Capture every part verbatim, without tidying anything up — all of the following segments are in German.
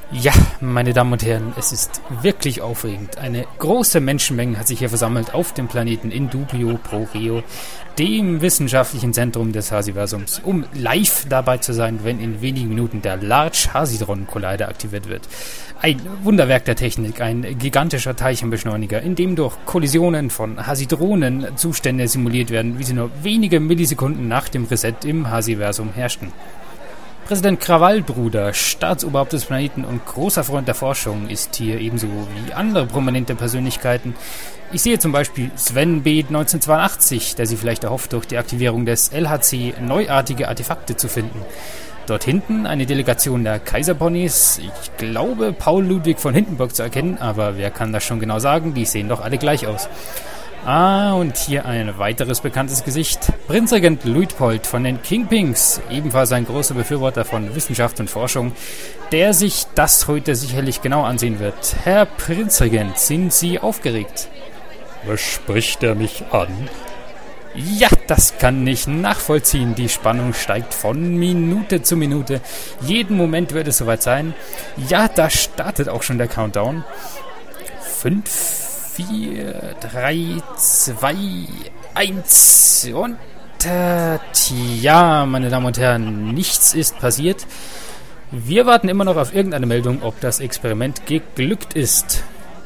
Ja, meine Damen und Herren, es ist wirklich aufregend. Eine große Menschenmenge hat sich hier versammelt auf dem Planeten Indubio Pro Rio, dem wissenschaftlichen Zentrum des Hasiversums, um live dabei zu sein, wenn in wenigen Minuten der Large Hadron Collider aktiviert wird. Ein Wunderwerk der Technik, ein gigantischer Teilchenbeschleuniger, in dem durch Kollisionen von Hasidronen Zustände simuliert werden, wie sie nur wenige Millisekunden nach dem Reset im Hasiversum herrschten. Präsident Krawallbruder, Staatsoberhaupt des Planeten und großer Freund der Forschung, ist hier ebenso wie andere prominente Persönlichkeiten. Ich sehe zum Beispiel Sven B. neunzehnhundertzweiundachtzig, der sich vielleicht erhofft, durch die Aktivierung des L H C neuartige Artefakte zu finden. Dort hinten eine Delegation der Kaiserponys. Ich glaube, Paul Ludwig von Hindenburg zu erkennen, aber wer kann das schon genau sagen? Die sehen doch alle gleich aus. Ah, und hier ein weiteres bekanntes Gesicht. Prinzregent Luitpold von den Kingpins, ebenfalls ein großer Befürworter von Wissenschaft und Forschung, der sich das heute sicherlich genau ansehen wird. Herr Prinzregent, sind Sie aufgeregt? Was spricht er mich an? Ja, das kann ich nachvollziehen. Die Spannung steigt von Minute zu Minute. Jeden Moment wird es soweit sein. Ja, da startet auch schon der Countdown. Fünf, vier, drei, zwei, eins und äh, tja, meine Damen und Herren, nichts ist passiert. Wir warten immer noch auf irgendeine Meldung, ob das Experiment geglückt ist.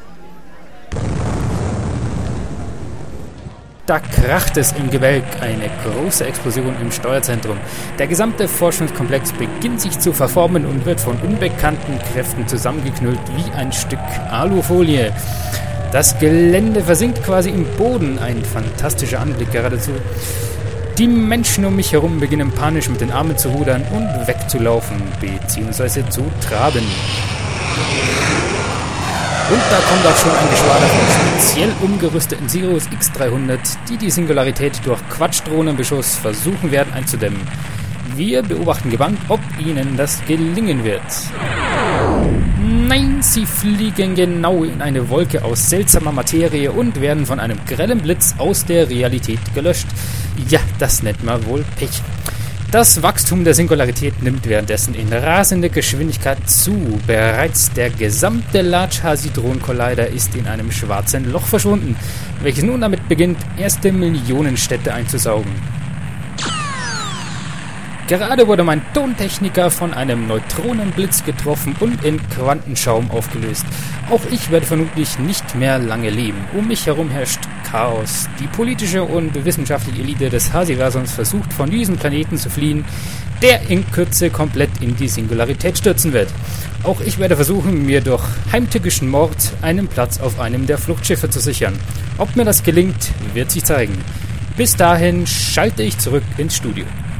Da kracht es im Gebälk, eine große Explosion im Steuerzentrum. Der gesamte Forschungskomplex beginnt sich zu verformen und wird von unbekannten Kräften zusammengeknüllt wie ein Stück Alufolie. Das Gelände versinkt quasi im Boden, ein fantastischer Anblick geradezu. Die Menschen um mich herum beginnen panisch mit den Armen zu rudern und wegzulaufen, beziehungsweise zu traben. Und da kommt auch schon ein Geschwader von speziell umgerüsteten Sirius X dreihundert, die die Singularität durch Quatschdrohnenbeschuss versuchen werden einzudämmen. Wir beobachten gebannt, ob ihnen das gelingen wird. Nein, sie fliegen genau in eine Wolke aus seltsamer Materie und werden von einem grellen Blitz aus der Realität gelöscht. Ja, das nennt man wohl Pech. Das Wachstum der Singularität nimmt währenddessen in rasender Geschwindigkeit zu. Bereits der gesamte Large Hadron Collider ist in einem schwarzen Loch verschwunden, welches nun damit beginnt, erste Millionenstädte einzusaugen. Gerade wurde mein Tontechniker von einem Neutronenblitz getroffen und in Quantenschaum aufgelöst. Auch ich werde vermutlich nicht mehr lange leben. Um mich herum herrscht Chaos. Die politische und wissenschaftliche Elite des Hasiversums versucht, von diesem Planeten zu fliehen, der in Kürze komplett in die Singularität stürzen wird. Auch ich werde versuchen, mir durch heimtückischen Mord einen Platz auf einem der Fluchtschiffe zu sichern. Ob mir das gelingt, wird sich zeigen. Bis dahin schalte ich zurück ins Studio.